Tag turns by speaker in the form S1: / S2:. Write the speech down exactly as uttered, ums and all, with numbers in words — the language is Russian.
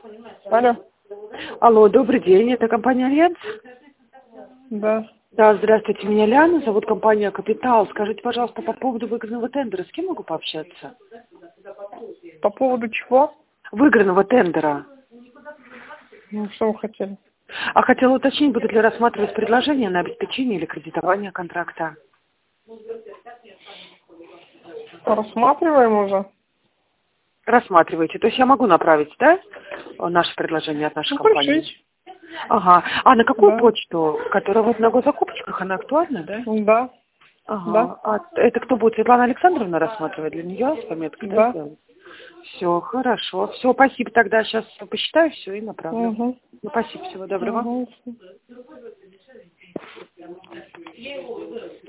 S1: Алло.
S2: Алло, добрый день, это компания «Альянс»?
S1: Да.
S2: Да, здравствуйте, меня Ляна, зовут компания «Капитал». Скажите, пожалуйста, по поводу выигранного тендера, с кем могу пообщаться?
S1: По поводу чего?
S2: Выигранного тендера.
S1: Ну, что вы хотели?
S2: А хотела уточнить, будут ли рассматривать предложения на обеспечение или кредитование контракта?
S1: Рассматриваем уже.
S2: Рассматриваете. То есть я могу направить, да, наше предложение от нашей
S1: Ну,
S2: компании?
S1: пришлите.
S2: Ага. А на какую
S1: Да.
S2: почту? Которая вот на госзакупочках, она актуальна, да?
S1: Да. Да.
S2: Ага. А это кто будет? Светлана Александровна рассматривать для нее с пометкой, да,
S1: Да.
S2: сделать? Все, хорошо. Все, спасибо. Тогда сейчас посчитаю все и направлю.
S1: Угу.
S2: Ну, спасибо. Всего доброго.
S1: Угу.